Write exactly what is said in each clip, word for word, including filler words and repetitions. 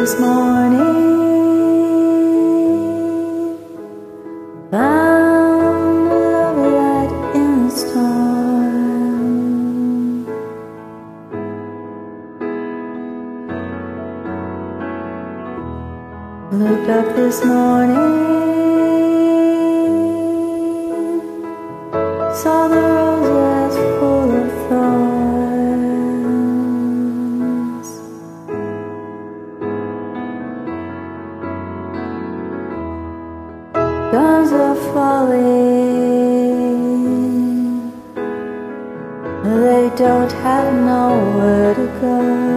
this morning, found a love light in the storm. Looked up this morning, saw the roses full of thorns. Guns are falling, they don't have nowhere to go.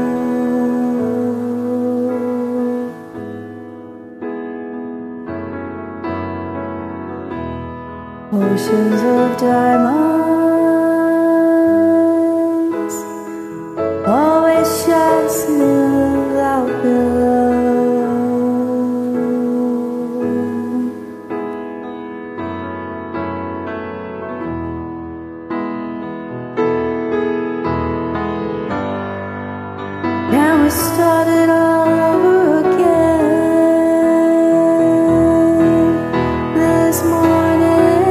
Oceans of diamonds always shine smooth out below. And we started all over again this morning.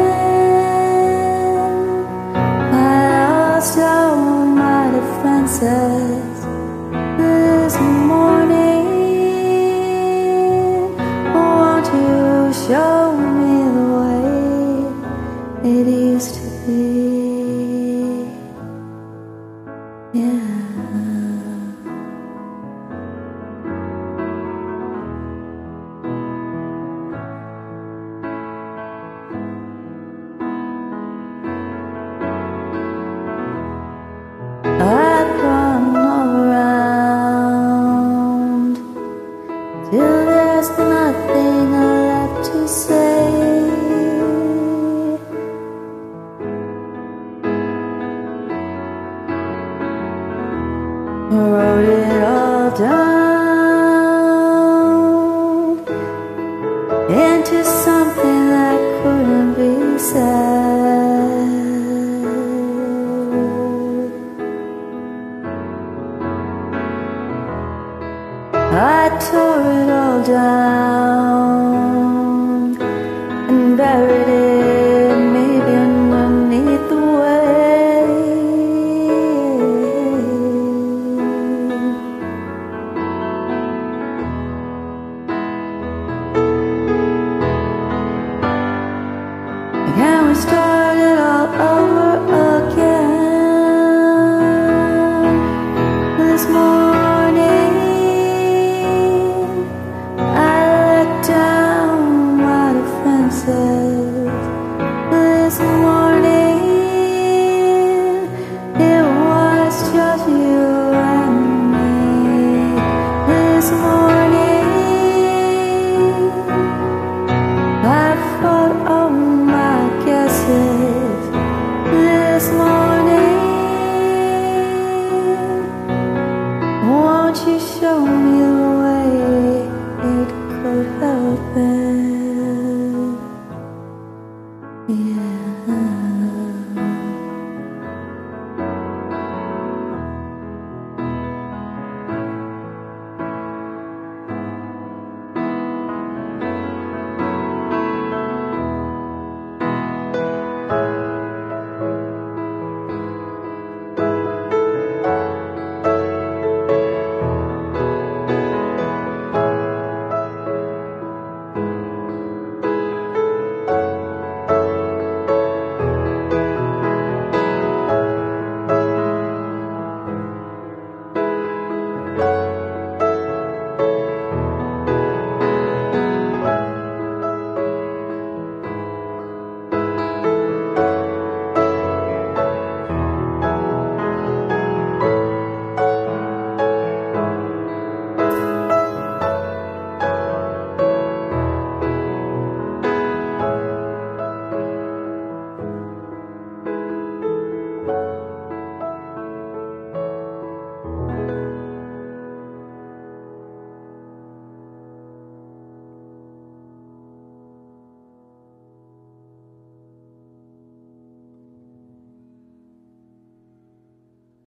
All my defenses this morning. Won't you show me the way it used to be? Yeah. I've gone all around till there's nothing left to say. I wrote it all down into something that couldn't be said. I tore it all down and buried it maybe underneath the wave. Can we start it all over again this morning? This morning, it was just you and me. This morning, I fought all my guesses. This morning, won't you show me the way it could have been?